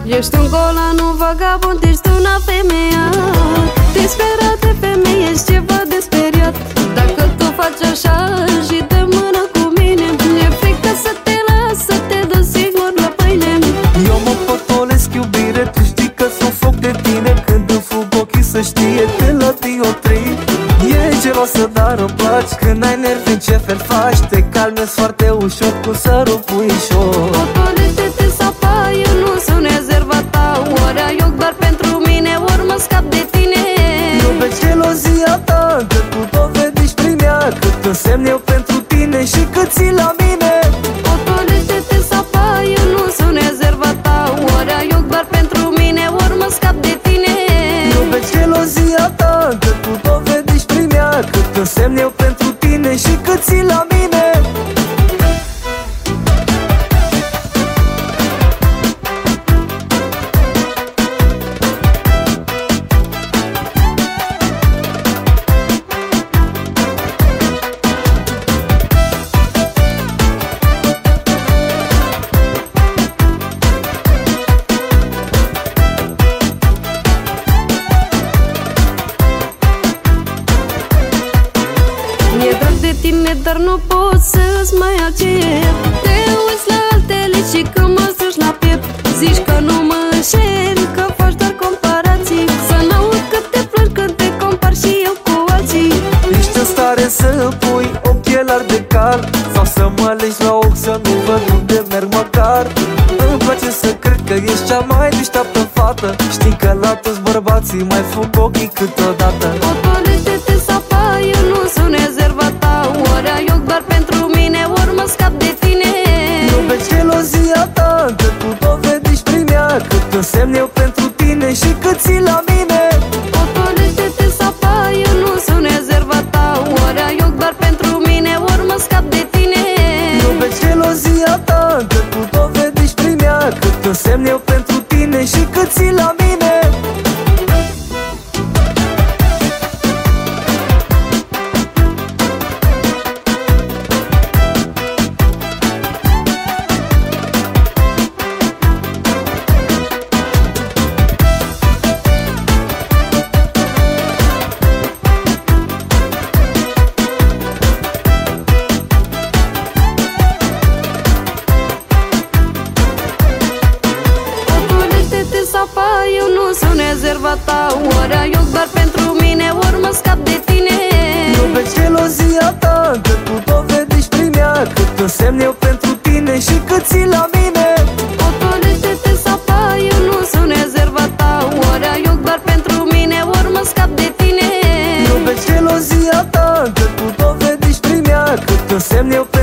Ești un golan, un vagabond, ești una femeia disperată, femeie, ești ceva de speriat. Dacă tu faci așa și de mână cu mine, mi-e frică să te las, să te duci singur la pâine. Eu mă potolesc, iubire, tu știi că sunt foc de tine. Când îmi fug ochii să știe că la dioptrii e gelosă, dar îmi placi. Când ai nervi, în ce fel faci? Te calmezi foarte ușor cu sărut puișor. Potolește-te, sapa, eu nu sunt rezerva ta. Ori ai ochi doar pentru mine, ori mă scap de tine. Nu vezi gelozia ta, că tu dovediști prin ea cât însemn eu pentru tine și cât ții la mine. Potolește-te, sapa, eu nu sunt rezerva ta. Ori ai ochi doar pentru mine, ori mă scap de tine. Nu vezi gelozia ta, că tu dovediști prin ea cât însemn eu pentru tine și cât ții la mine. Mi-e drag de tine, dar nu pot să-ți mai accept. Te uiți la altele și când mă suși la piept, zici că nu mă înșel, că faci doar comparații. Să n-aud că te plângi când te compari și eu cu alții. Ești în stare să pui ochelari de cal sau să mă alegi la ochi să nu văd unde merg măcar. Îmi place să cred că ești cea mai deșteaptă fată. Știi că la toți bărbații mai fug ochii câteodată. Potolește-te, sapa, eu nu sunt rezerva ta. Ori ai ochi doar pentru mine, ori mă scap de tine. Nu vezi gelozia ta, că tu dovediști prin ea cât însemn eu pentru tine și cât ții la mine. Potolește-te, sapa, eu nu sunt rezerva ta. Ori ai ochi doar pentru mine, ori mă scap de tine. Nu vezi gelozia ta, că tu dovediști prin ea cât însemn eu pentru tine și cât ții la mine. Potolește-te, sapa, eu nu sunt rezerva ta. Ori ai ochi doar pentru mine, ori mă scap de tine. Nu vezi gelozia ta, că tu dovediști prin ea cât însemn eu pentru tine și cât ții la mine. Potolește-te, sapa, eu nu sunt rezerva ta. Ori ai ochi doar pentru mine, ori mă scap de tine. Nu vezi gelozia ta, că tu dovediști prin ea cât însemn eu